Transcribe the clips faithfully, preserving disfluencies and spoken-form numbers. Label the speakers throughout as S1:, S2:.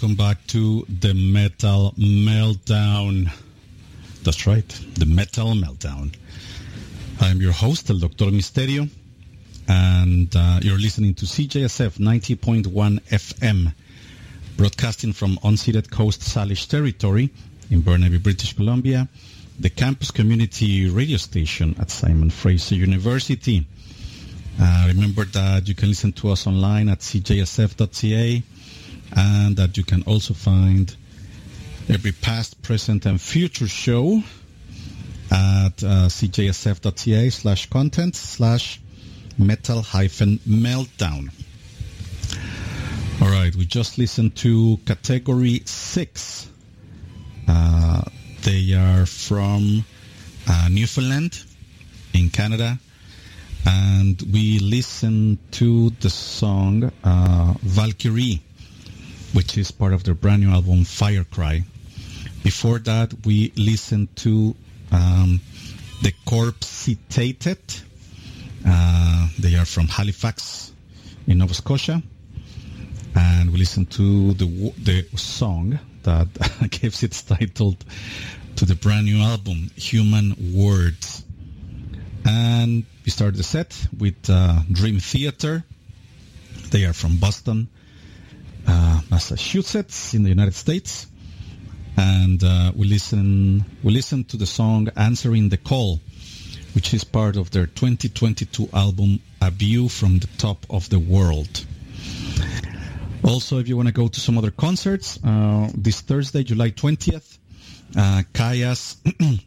S1: welcome back to the Metal Meltdown. That's right, the Metal Meltdown. I'm your host, El Doctor Misterio, and uh, you're listening to C J S F ninety point one F M, broadcasting from unceded Coast Salish territory in Burnaby, British Columbia, the campus community radio station at Simon Fraser University. Uh, remember that you can listen to us online at c j s f dot c a, and that you can also find every past, present, and future show at uh, c j s f dot c a slash content slash metal hyphen meltdown. All right, we just listened to Category six. Uh, they are from uh, Newfoundland in Canada. And we listened to the song uh, Valkyrie, which is part of their brand new album Firecry. Before that, we listened to um, The Corpsitated. Uh, they are from Halifax in Nova Scotia. And we listened to the the song that gives its title to the brand new album, Human Words. And we started the set with uh, Dream Theater. They are from Boston, uh, Massachusetts, in the United States. And uh, we listen we listened to the song Answering the Call, which is part of their twenty twenty-two album, A View from the Top of the World. Also, if you want to go to some other concerts, uh, this Thursday, July twentieth, uh, Kaya's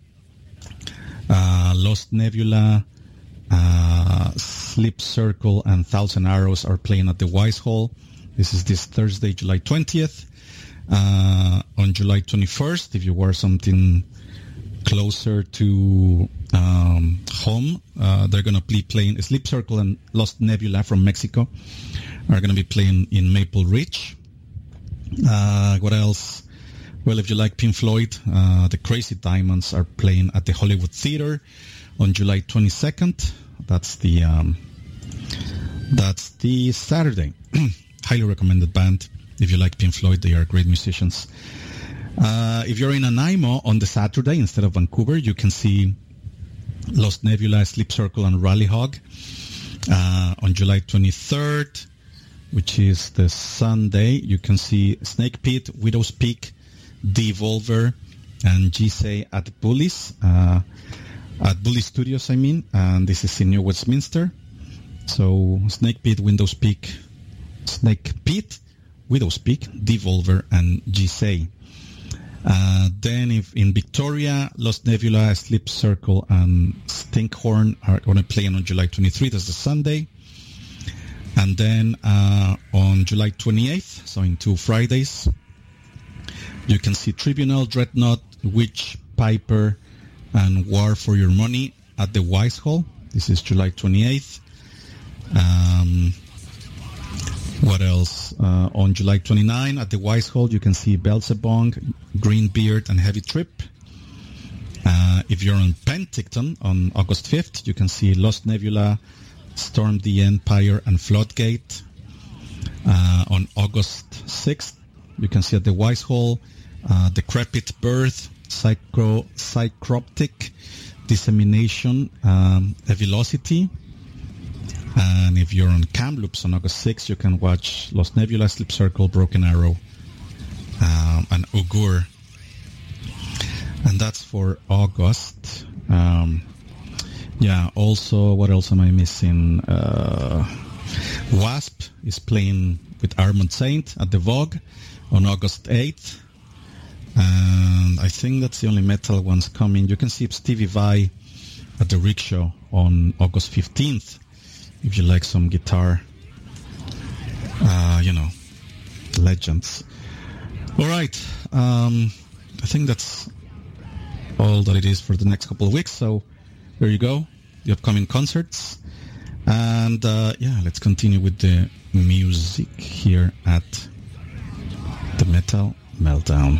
S1: Uh, Lost Nebula, uh, Sleep Circle, and Thousand Arrows are playing at the Wise Hall. This is this Thursday, July twentieth. Uh, on July twenty-first, if you wear something closer to um, home, uh, they're going to be playing Sleep Circle and Lost Nebula from Mexico are going to be playing in Maple Ridge. Uh, what else? Well, if you like Pink Floyd, uh, the Crazy Diamonds are playing at the Hollywood Theater on July twenty-second. That's the um, that's the Saturday. Highly recommended band. If you like Pink Floyd, they are great musicians. Uh, if you're in Nanaimo on the Saturday instead of Vancouver, you can see Lost Nebula, Sleep Circle, and Rally Hog. Uh, on July twenty-third, which is the Sunday, you can see Snake Pit, Widow's Peak, Devolver, and G S A at Bullies, uh, at Bully Studios, I mean, and this is in New Westminster. So Snake Pit, Widow's Peak, Snake Pit, Widow's Peak, Devolver, and G S A. Uh, then if in Victoria, Lost Nebula, Sleep Circle, and Stinkhorn are going to play on July twenty-third, that's the Sunday. And then uh, on July twenty-eighth, so in two Fridays, you can see Tribunal, Dreadnought, Witch, Piper, and War for Your Money at the Wise Hall. This is July twenty-eighth. Um, what else? Uh, on July twenty-ninth at the Wise Hall, you can see Belzebong, Greenbeard, and Heavy Trip. Uh, if you're on Penticton on August fifth, you can see Lost Nebula, Storm the Empire, and Floodgate. Uh, on August sixth, you can see at the Wise Hall, uh, Decrepit Birth, Psycho, Psychroptic, Dissemination, um, a Velocity. And if you're on Kamloops on August sixth, you can watch Lost Nebula, Sleep Circle, Broken Arrow, um, and Ugur. And that's for August. Um, yeah, also, what else am I missing? Uh, Wasp is playing with Armand Saint at the Vogue on August eighth. And I think that's the only metal ones coming. You can see Stevie Vai at the Rickshaw on August fifteenth. If you like some guitar, uh, you know, legends. All right. Um, I think that's all that it is for the next couple of weeks. So there you go, the upcoming concerts. And, uh, yeah, let's continue with the music here at the Metal Meltdown.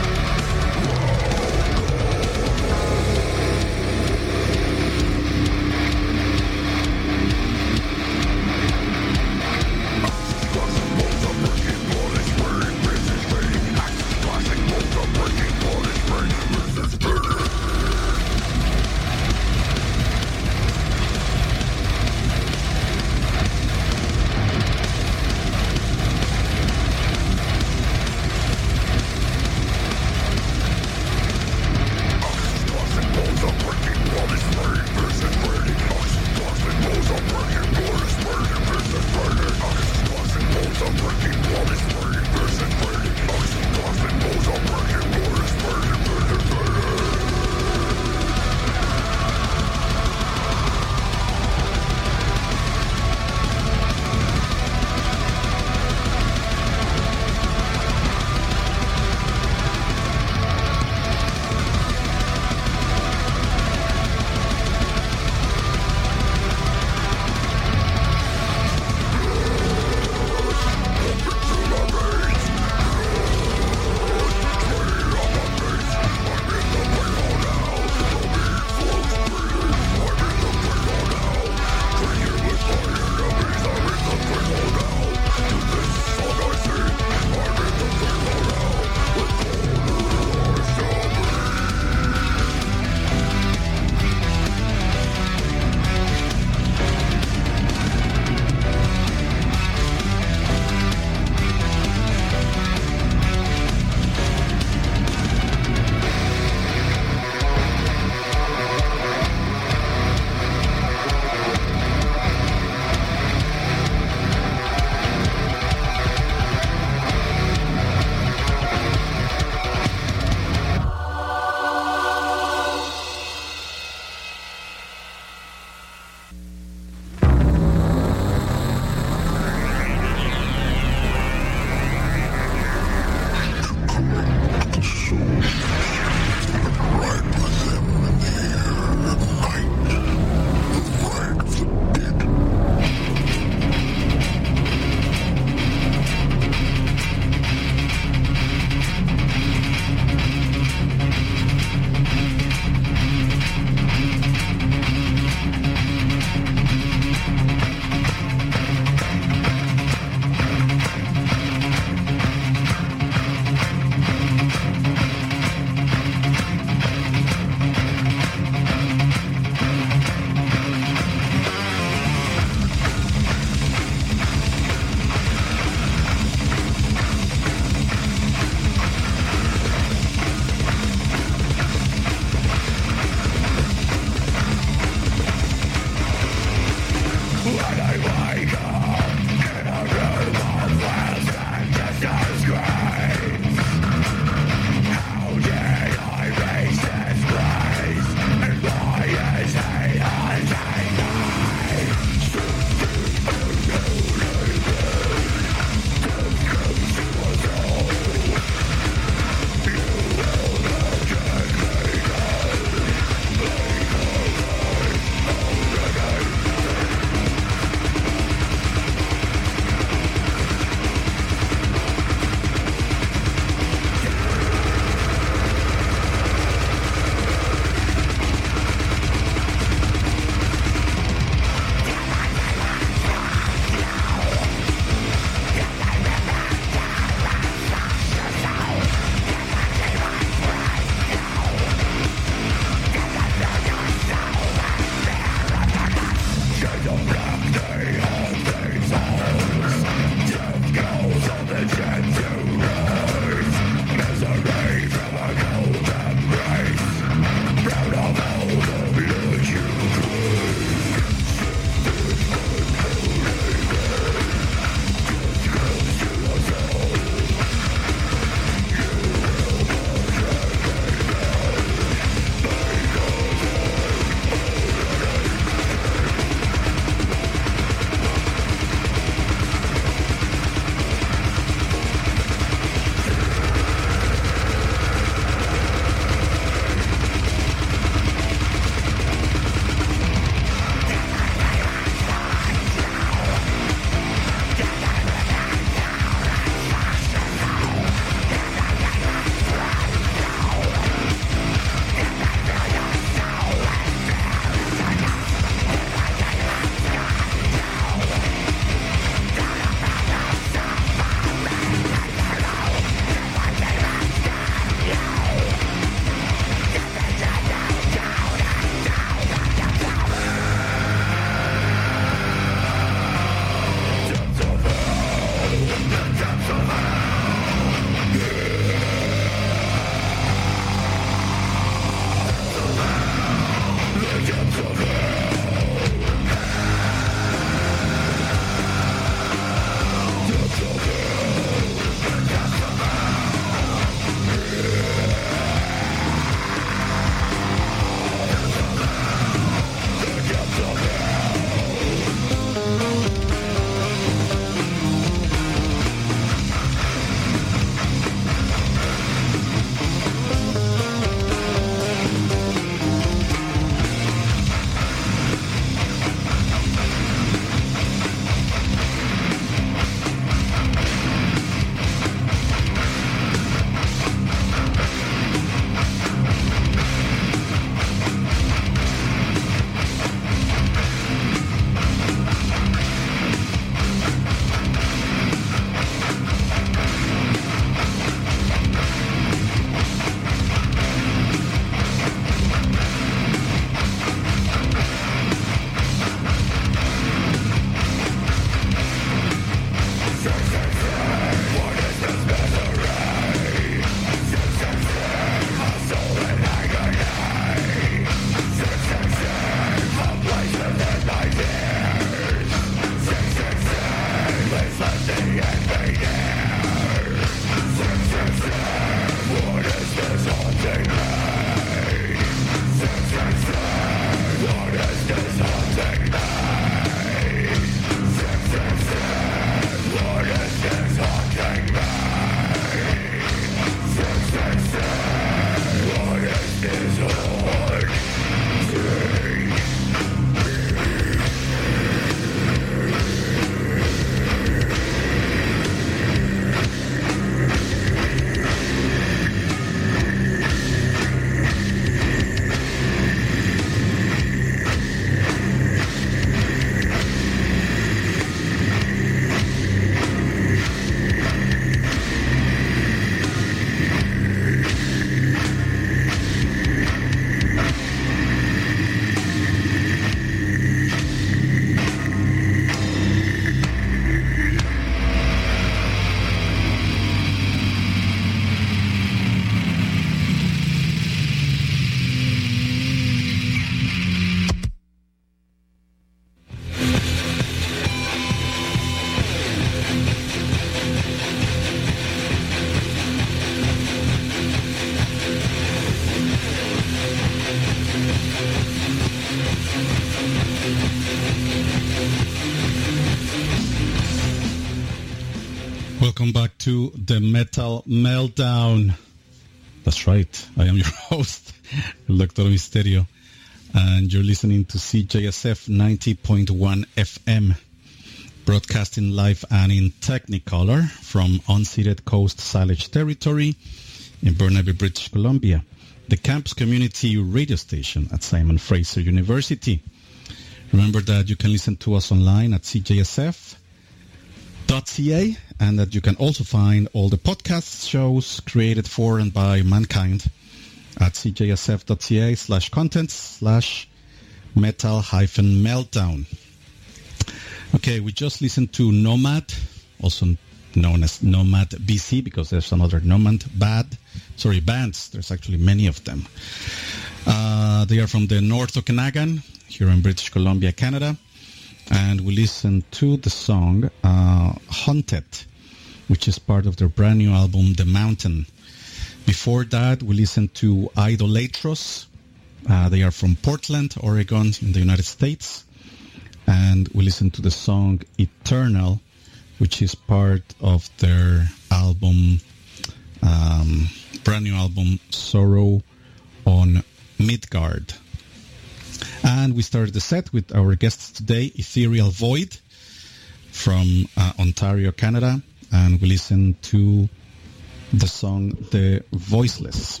S1: Welcome back to the Metal Meltdown. That's right. I am your host, Doctor Misterio, and you're listening to C J S F ninety point one F M, broadcasting live and in Technicolor from unceded Coast Salish territory in Burnaby, British Columbia, the campus community radio station at Simon Fraser University. Remember that you can listen to us online at c j s f dot c a and that you can also find all the podcast shows created for and by mankind at c j s f dot c a slash contents slash metal hyphen meltdown. Okay, we just listened to Nomad, also known as Nomad B C, because there's another Nomad bad, sorry, bands. There's actually many of them. Uh, they are from the North Okanagan, here in British Columbia, Canada. And we listened to the song uh, Haunted, which is part of their brand new album, The Mountain. Before that, we listened to Idolatros. Uh, they are from Portland, Oregon, in the United States. And we listened to the song Eternal, which is part of their album, um, brand new album, Sorrow on Midgard. And we started the set with our guests today, Ethereal Void from uh, Ontario, Canada. And we listened to the song The Voiceless.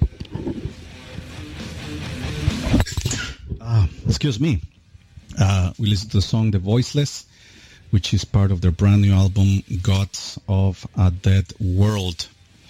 S1: Ah, excuse me. Uh, we listened to the song The Voiceless, which is part of their brand new album, Gods of a Dead World.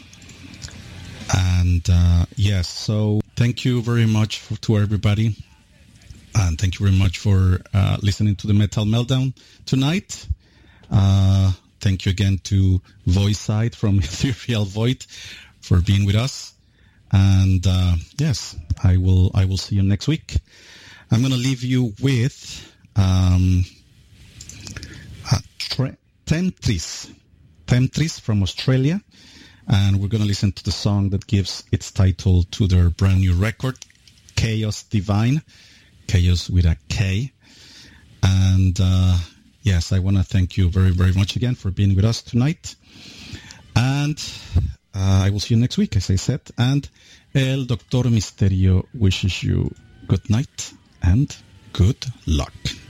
S1: And uh, yes, so thank you very much for, to everybody. And thank you very much for uh, listening to the Metal Meltdown tonight. Uh, thank you again to Voiceside from Ethereal Void for being with us. And uh, yes, I will I will see you next week. I'm going to leave you with um, uh, tre- Temptress, Temptress from Australia. And we're going to listen to the song that gives its title to their brand new record, Chaos Divine. Chaos with a K. And uh, yes, I want to thank you very, very much again for being with us tonight. And uh, I will see you next week, as I said. And El Doctor Misterio wishes you good night and good luck.